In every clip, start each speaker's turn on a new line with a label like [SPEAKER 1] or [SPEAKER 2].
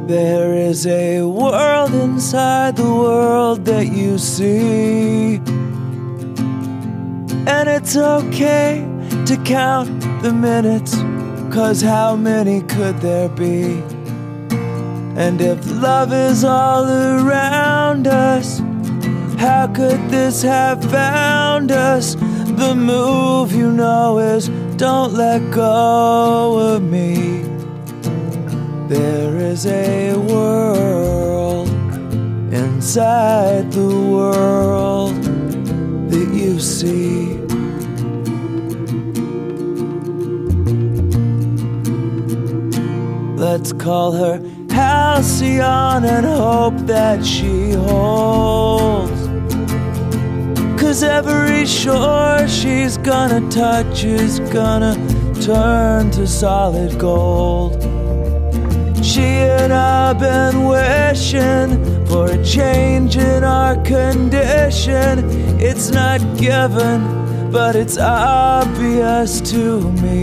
[SPEAKER 1] There is a world inside the world that you see, and it's okay to count the minutes, 'cause how many could there be? And if love is all around us, how could this have found us? The move, you know, is don't let go of me. There is a world inside the world that you see. Let's call her Halcyon and hope that she holds, 'cause every shore she's gonna touch is gonna turn to solid gold. She and I've been wishing for a change in our condition. It's not given, but it's obvious to me.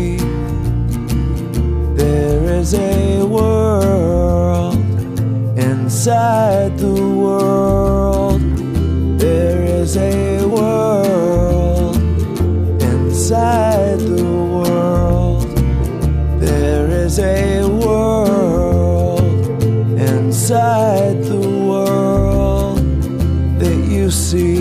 [SPEAKER 1] There is a world inside the world. There is a world inside the world. There is a world inside the world that you see.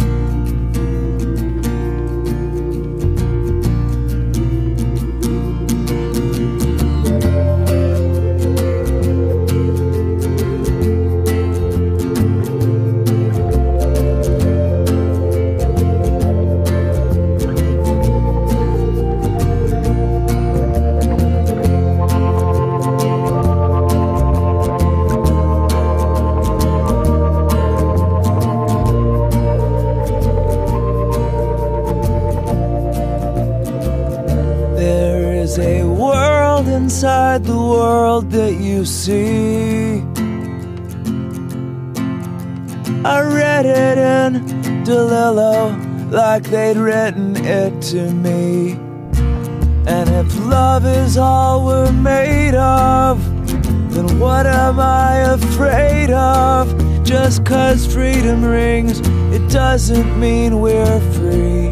[SPEAKER 1] There's a world inside the world that you see. I read it in DeLillo like they'd written it to me. And if love is all we're made of, then what am I afraid of? Just 'cause freedom rings, it doesn't mean we're free.